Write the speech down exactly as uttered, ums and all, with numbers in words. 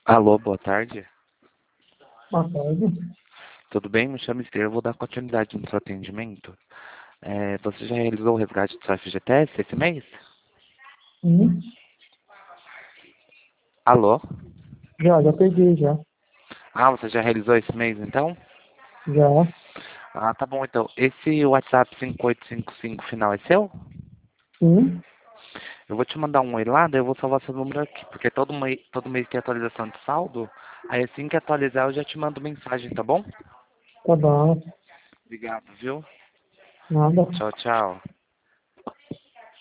Alô, boa tarde. Boa tarde. Tudo bem? Me chamo Esther. Eu vou dar continuidade no seu atendimento. É, você já realizou o resgate do seu F G T S esse mês? Sim, Alô? já, já peguei, já. Ah, você já realizou esse mês, então? Já, Ah, tá bom, então. Esse WhatsApp cinco oito cinco cinco final é seu? sim, Eu vou te mandar um oi lá, daí eu vou salvar seu número aqui, porque todo mês, todo mês tem atualização de saldo. Aí assim que atualizar eu já te mando mensagem, tá bom? tá bom. Obrigado, viu? Nada. Tchau, tchau.